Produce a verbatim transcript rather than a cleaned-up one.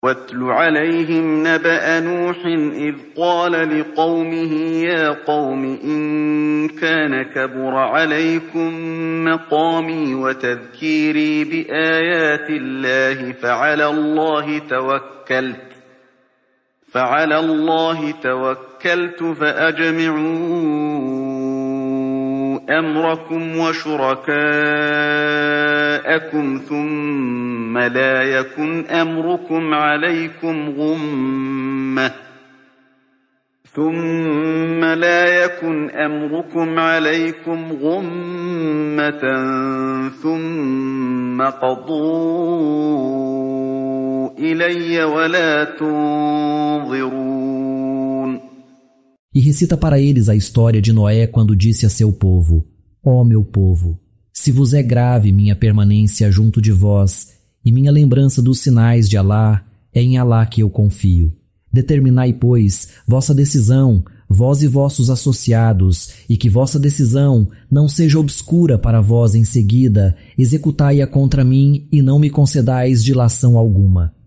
واتل عليهم نبأ نوح إذ قال لقومه يا قوم إن كان كبر عليكم مقامي وتذكيري بآيات الله فعلى الله توكلت فعلى الله توكلت فأجمعوا أمركم وشركاءكم ثم لا يكن أمركم عليكم غمة ثم لا يكن أمركم عليكم غمة ثم قضوا إلي ولا تنظرون. E recita para eles a história de Noé quando disse a seu povo: Ó oh, meu povo, se vos é grave minha permanência junto de vós e minha lembrança dos sinais de Alá, é em Alá que eu confio. Determinai, pois, vossa decisão, vós e vossos associados, e que vossa decisão não seja obscura para vós em seguida, executai-a contra mim e não me concedais dilação alguma.